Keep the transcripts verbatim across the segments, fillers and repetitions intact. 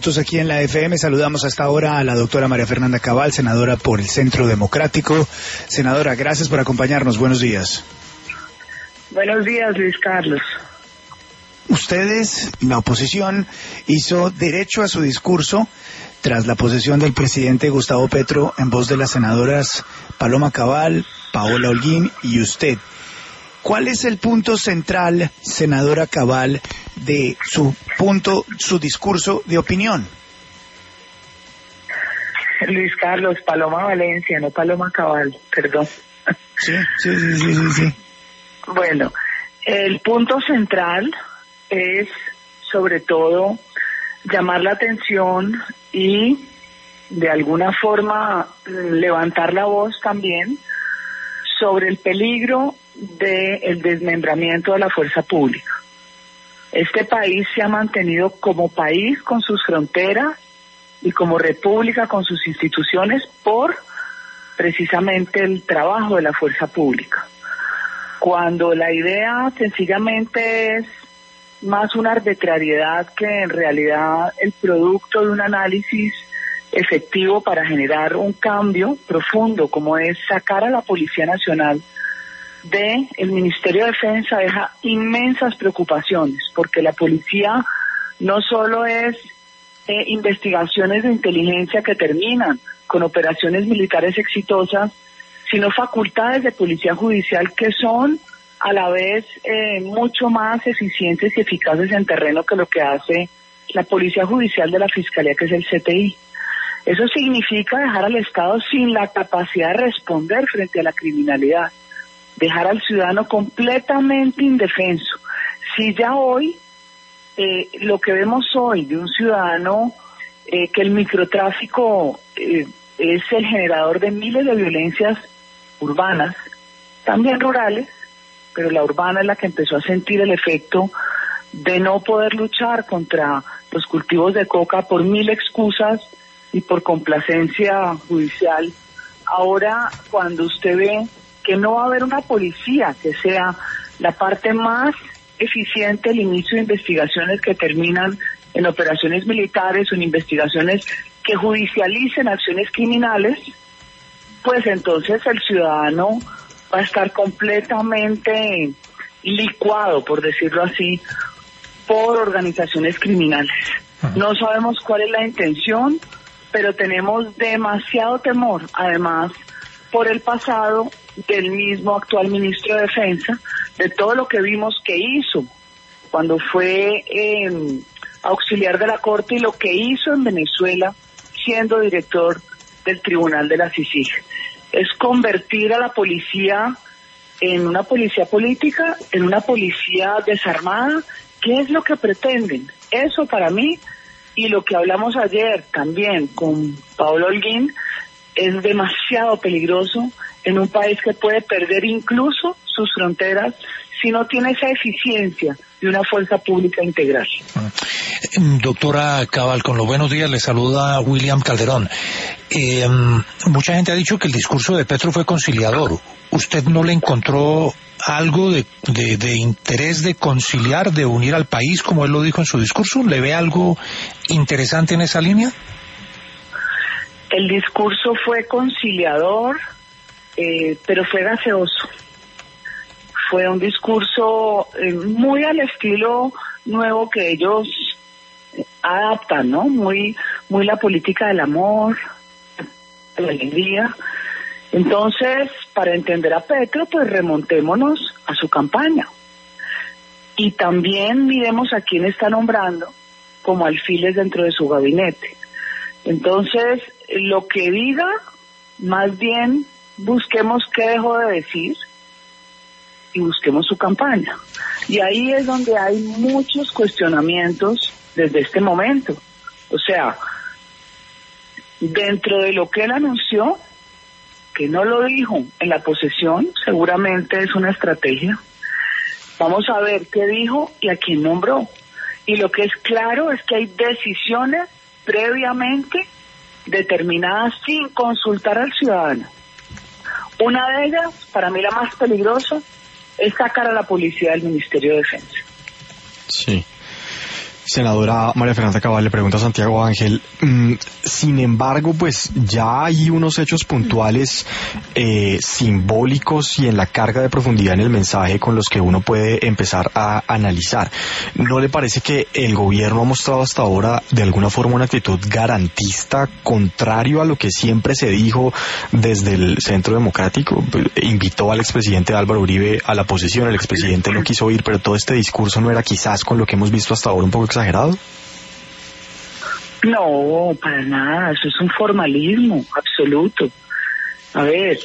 Nosotros aquí en la F M saludamos hasta ahora a la doctora María Fernanda Cabal, senadora por el Centro Democrático. Senadora, gracias por acompañarnos. Buenos días. Buenos días, Luis Carlos. Ustedes, la oposición, hizo derecho a su discurso tras la posesión del presidente Gustavo Petro en voz de las senadoras Paloma Cabal, Paola Holguín y usted. ¿Cuál es el punto central, senadora Cabal, de su punto, su discurso de opinión? Luis Carlos, Paloma Valencia, no Paloma Cabal, perdón. Sí, sí, sí, sí, sí, sí. Bueno, el punto central es, sobre todo, llamar la atención y, de alguna forma, levantar la voz también sobre el peligro del desmembramiento de la fuerza pública. Este país se ha mantenido como país con sus fronteras y como república con sus instituciones por precisamente el trabajo de la fuerza pública. Cuando la idea sencillamente es más una arbitrariedad que en realidad el producto de un análisis efectivo para generar un cambio profundo, como es sacar a la Policía Nacional de el Ministerio de Defensa, deja inmensas preocupaciones, porque la policía no solo es eh, investigaciones de inteligencia que terminan con operaciones militares exitosas, sino facultades de policía judicial que son a la vez eh, mucho más eficientes y eficaces en terreno que lo que hace la Policía Judicial de la Fiscalía, que es el C T I. Eso significa dejar al Estado sin la capacidad de responder frente a la criminalidad, dejar al ciudadano completamente indefenso. Si ya hoy, eh, lo que vemos hoy de un ciudadano, eh, que el microtráfico eh, es el generador de miles de violencias urbanas, también rurales, pero la urbana es la que empezó a sentir el efecto de no poder luchar contra los cultivos de coca por mil excusas y por complacencia judicial. Ahora, cuando usted ve que no va a haber una policía que sea la parte más eficiente del inicio de investigaciones que terminan en operaciones militares o en investigaciones que judicialicen acciones criminales, pues entonces el ciudadano va a estar completamente licuado, por decirlo así, por organizaciones criminales. No sabemos cuál es la intención, pero tenemos demasiado temor, además, por el pasado del mismo actual ministro de Defensa, de todo lo que vimos que hizo cuando fue eh, auxiliar de la Corte y lo que hizo en Venezuela siendo director del Tribunal de la C I C I G. Es convertir a la policía en una policía política, en una policía desarmada. ¿Qué es lo que pretenden? Eso para mí, y lo que hablamos ayer también con Paola Holguín, es demasiado peligroso en un país que puede perder incluso sus fronteras si no tiene esa eficiencia de una fuerza pública integral. Doctora Cabal, con los buenos días, le saluda William Calderón. Eh, mucha gente ha dicho que el discurso de Petro fue conciliador. ¿Usted no le encontró algo de, de, de interés de conciliar, de unir al país, como él lo dijo en su discurso? ¿Le ve algo interesante en esa línea? El discurso fue conciliador, eh, pero fue gaseoso. Fue un discurso eh, muy al estilo nuevo que ellos adaptan, ¿no? Muy, muy la política del amor, de la alegría. Entonces, para entender a Petro, pues remontémonos a su campaña. Y también miremos a quién está nombrando como alfiles dentro de su gabinete. Entonces, lo que diga, más bien busquemos qué dejó de decir y busquemos su campaña. Y ahí es donde hay muchos cuestionamientos desde este momento. O sea, dentro de lo que él anunció, que no lo dijo en la posesión, seguramente es una estrategia. Vamos a ver qué dijo y a quién nombró. Y lo que es claro es que hay decisiones previamente determinadas sin consultar al ciudadano. Una de ellas, para mí la más peligrosa, es sacar a la policía del Ministerio de Defensa. Sí. Senadora María Fernanda Cabal, le pregunta a Santiago Ángel, mmm, sin embargo, pues ya hay unos hechos puntuales eh, simbólicos y en la carga de profundidad en el mensaje con los que uno puede empezar a analizar. ¿No le parece que el gobierno ha mostrado hasta ahora de alguna forma una actitud garantista, contrario a lo que siempre se dijo desde el Centro Democrático? Invitó al expresidente Álvaro Uribe a la posesión, el expresidente no quiso ir, pero todo este discurso no era quizás con lo que hemos visto hasta ahora un poco exagerado. No, para nada, eso es un formalismo absoluto. A ver,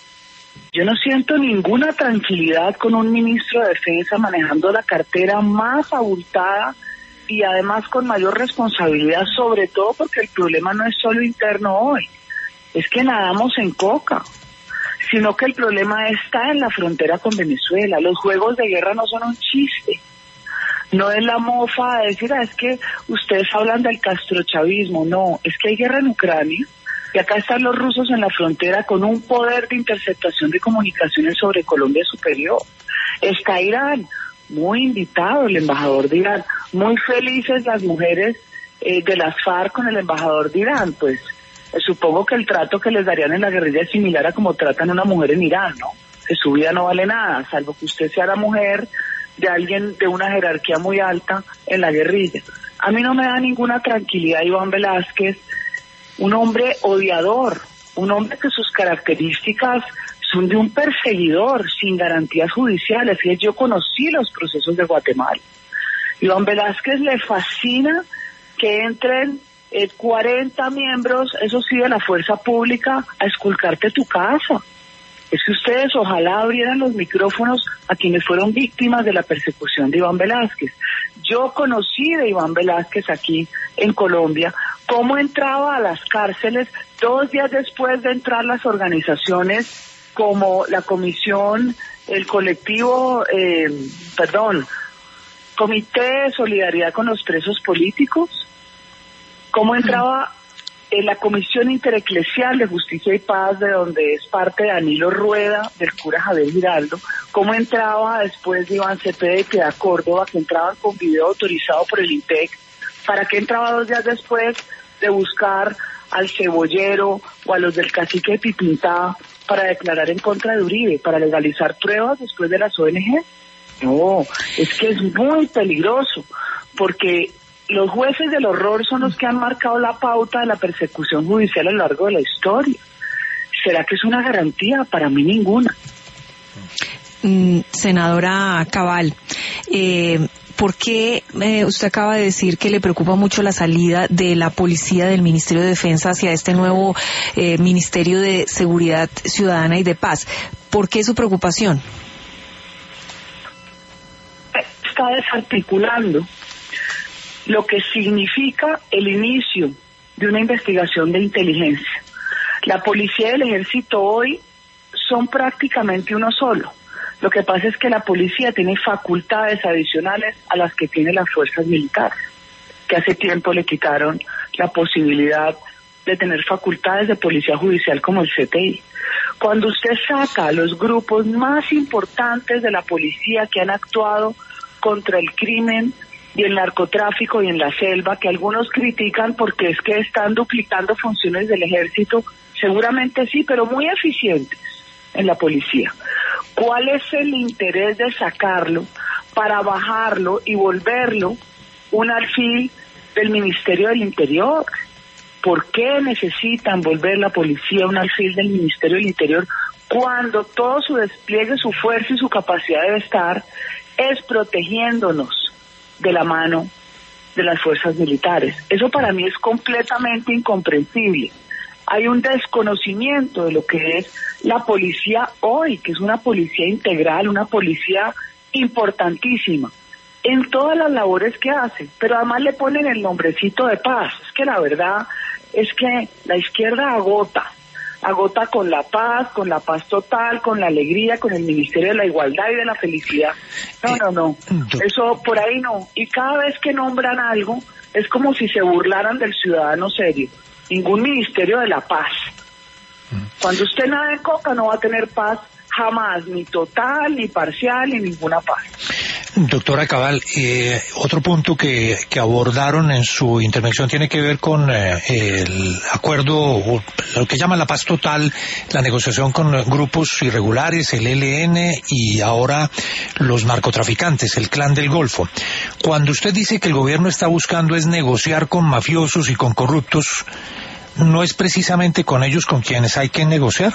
yo no siento ninguna tranquilidad con un ministro de Defensa manejando la cartera más abultada y además con mayor responsabilidad, sobre todo porque el problema no es solo interno hoy, es que nadamos en coca, sino que el problema está en la frontera con Venezuela. Los juegos de guerra no son un chiste. No es la mofa de decir, ah, es que ustedes hablan del castrochavismo. No, es que hay guerra en Ucrania y acá están los rusos en la frontera con un poder de interceptación de comunicaciones sobre Colombia superior. Está Irán, muy invitado el embajador de Irán, muy felices las mujeres eh, de las FARC con el embajador de Irán. Pues eh, supongo que el trato que les darían en la guerrilla es similar a como tratan a una mujer en Irán, ¿no? Que su vida no vale nada, salvo que usted sea la mujer de alguien de una jerarquía muy alta en la guerrilla. A mí no me da ninguna tranquilidad Iván Velásquez, un hombre odiador, un hombre que sus características son de un perseguidor sin garantías judiciales. Y yo conocí los procesos de Guatemala. Iván Velásquez le fascina que entren eh, cuarenta miembros, eso sí, de la fuerza pública, a esculcarte tu casa. Es que ustedes ojalá abrieran los micrófonos a quienes fueron víctimas de la persecución de Iván Velásquez. Yo conocí de Iván Velásquez aquí en Colombia, cómo entraba a las cárceles dos días después de entrar las organizaciones como la comisión, el colectivo, eh, perdón, Comité de Solidaridad con los Presos Políticos, cómo entraba en la Comisión Intereclesial de Justicia y Paz, de donde es parte Danilo Rueda, del cura Javier Giraldo, cómo entraba después de Iván Cepeda y Piedad Córdoba, que entraban con video autorizado por el INTEC, para qué entraba dos días después de buscar al cebollero o a los del cacique de Pipintá para declarar en contra de Uribe, para legalizar pruebas después de las O N G. No, es que es muy peligroso, porque los jueces del horror son los que han marcado la pauta de la persecución judicial a lo largo de la historia. ¿Será que es una garantía? Para mí ninguna. Mm, senadora Cabal, eh, ¿por qué eh, usted acaba de decir que le preocupa mucho la salida de la policía del Ministerio de Defensa hacia este nuevo eh, Ministerio de Seguridad Ciudadana y de Paz? ¿Por qué su preocupación? Está desarticulando lo que significa el inicio de una investigación de inteligencia. La policía y el ejército hoy son prácticamente uno solo. Lo que pasa es que la policía tiene facultades adicionales a las que tienen las fuerzas militares, que hace tiempo le quitaron la posibilidad de tener facultades de policía judicial como el C T I. Cuando usted saca a los grupos más importantes de la policía que han actuado contra el crimen y el narcotráfico y en la selva, que algunos critican porque es que están duplicando funciones del ejército, seguramente sí, pero muy eficientes en la policía. ¿Cuál es el interés de sacarlo para bajarlo y volverlo un alfil del Ministerio del Interior? ¿Por qué necesitan volver la policía un alfil del Ministerio del Interior cuando todo su despliegue, su fuerza y su capacidad debe estar es protegiéndonos de la mano de las fuerzas militares? Eso para mí es completamente incomprensible. Hay un desconocimiento de lo que es la policía hoy, que es una policía integral, una policía importantísima en todas las labores que hace, pero además le ponen el nombrecito de paz. Es que la verdad es que la izquierda agota, agota con la paz, con la paz total, con la alegría, con el Ministerio de la Igualdad y de la Felicidad. No, no, no, eso por ahí no. Y cada vez que nombran algo, es como si se burlaran del ciudadano serio. Ningún Ministerio de la Paz. Cuando usted nada de coca no va a tener paz jamás, ni total, ni parcial, ni ninguna paz. Doctora Cabal, eh, otro punto que, que abordaron en su intervención tiene que ver con eh, el acuerdo, lo que llaman la paz total, la negociación con grupos irregulares, el E L N y ahora los narcotraficantes, el Clan del Golfo. Cuando usted dice que el gobierno está buscando es negociar con mafiosos y con corruptos, ¿no es precisamente con ellos con quienes hay que negociar?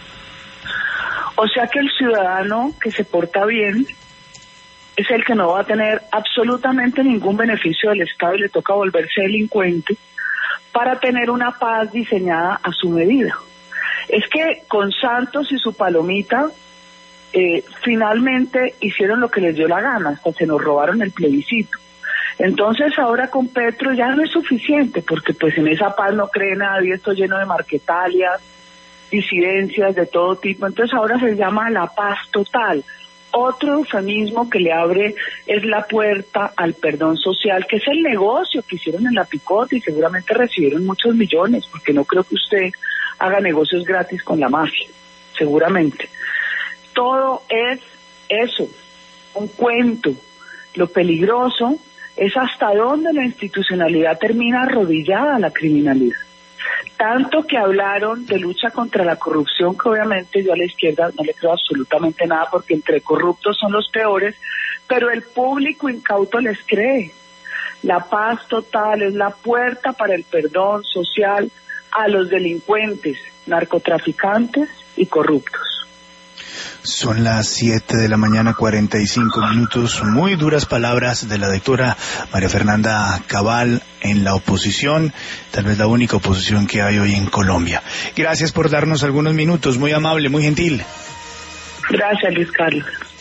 O sea que el ciudadano que se porta bien es el que no va a tener absolutamente ningún beneficio del Estado y le toca volverse delincuente para tener una paz diseñada a su medida. Es que con Santos y su palomita eh, finalmente hicieron lo que les dio la gana, hasta se nos robaron el plebiscito. Entonces ahora con Petro ya no es suficiente, porque pues en esa paz no cree nadie, esto lleno de marquetalias, disidencias de todo tipo. Entonces ahora se llama la paz total. Otro eufemismo que le abre es la puerta al perdón social, que es el negocio que hicieron en la Picota y seguramente recibieron muchos millones, porque no creo que usted haga negocios gratis con la mafia, seguramente. Todo es eso, un cuento. Lo peligroso es hasta dónde la institucionalidad termina arrodillada a la criminalidad. Tanto que hablaron de lucha contra la corrupción, que obviamente yo a la izquierda no le creo absolutamente nada, porque entre corruptos son los peores, pero el público incauto les cree. La paz total es la puerta para el perdón social a los delincuentes, narcotraficantes y corruptos. Son las siete de la mañana, cuarenta y cinco minutos. Muy duras palabras de la doctora María Fernanda Cabal en la oposición, tal vez la única oposición que hay hoy en Colombia. Gracias por darnos algunos minutos, muy amable, muy gentil. Gracias, Luis Carlos.